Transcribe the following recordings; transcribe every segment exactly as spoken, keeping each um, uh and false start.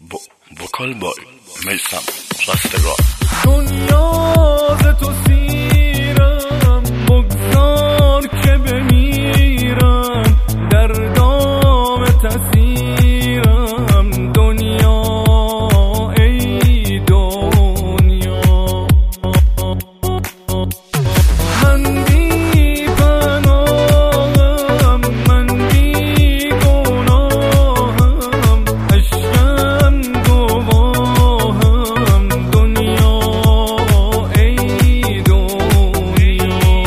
وکال بای میثم رستگار. دنیا ز تو سیرم بگذار که بمیرم، در دام تسیرم دنیا ای دنیا. من بی پناهم، من بی گناهم، اشکم گواهم دنیا ای دنیا.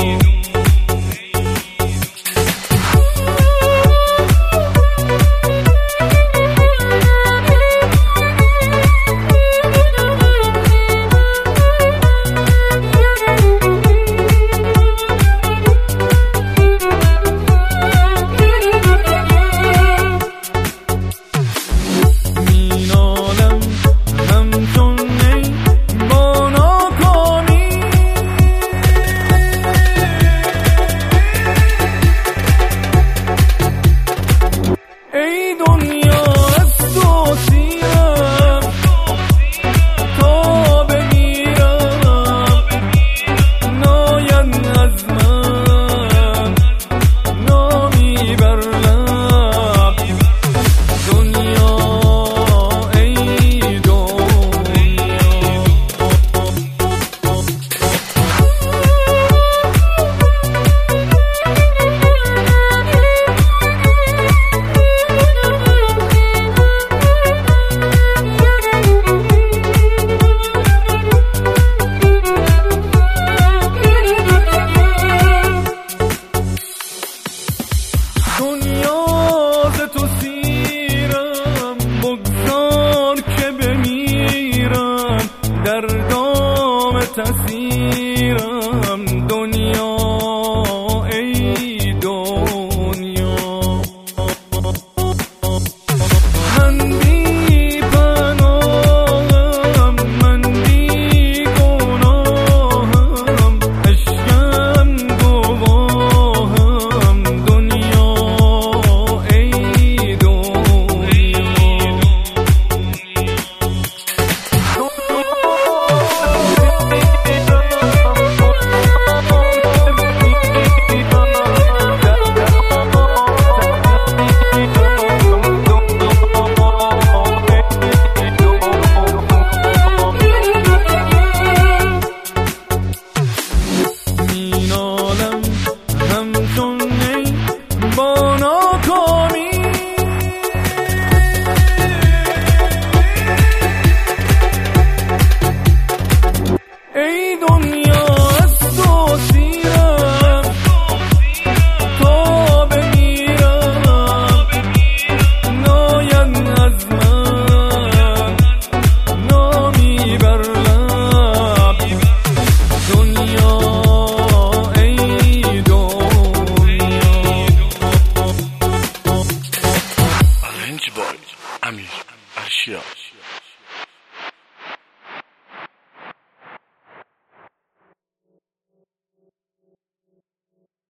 دنیا ز تو سیرم بگذار که بمیرم، در دام تسیرم دنیا ای دنیا. من بی پناهم، من بی گناهم، اشکم گواهم دنیا ای مینالم همچون نی با ناکامی. ای دنیا از تو سیرم تا بمیرم، ناید از من نامی بر لب دنیا ای دنیا. Arrange boy امیر ارشیا.